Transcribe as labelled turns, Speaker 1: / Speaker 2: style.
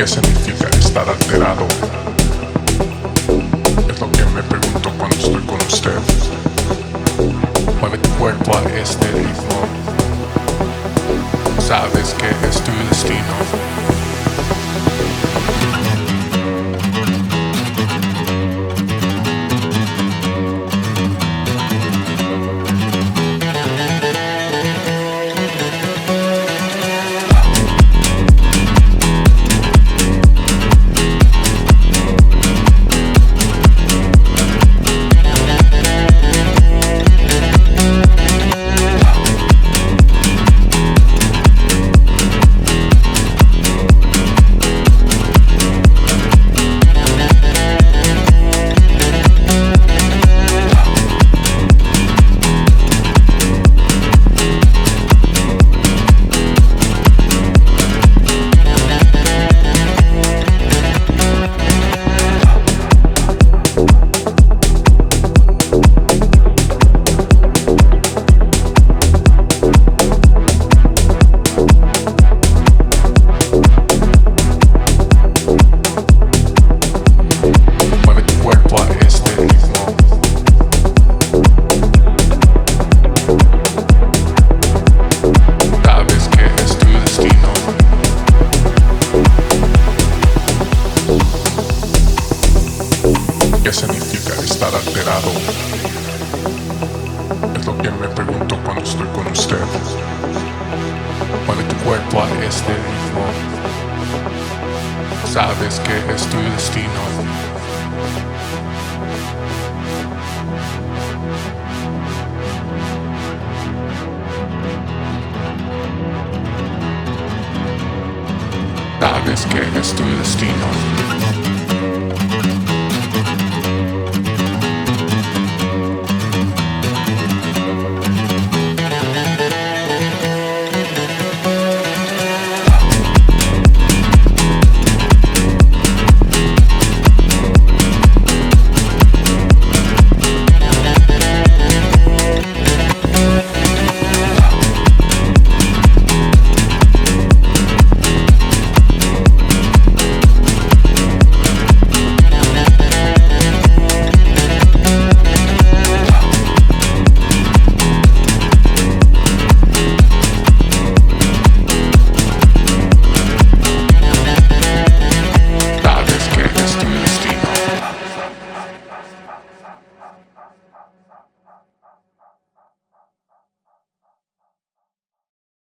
Speaker 1: ¿Qué significa estar alterado? Es lo que me pregunto cuando estoy con usted. Mueve tu cuerpo a este ritmo. Sabes que es tu destino. ¿Qué significa estar alterado? Es lo que me pregunto cuando estoy con usted. Mueve tu cuerpo a este ritmo. Sabes que es tu destino. Sabes que es tu destino.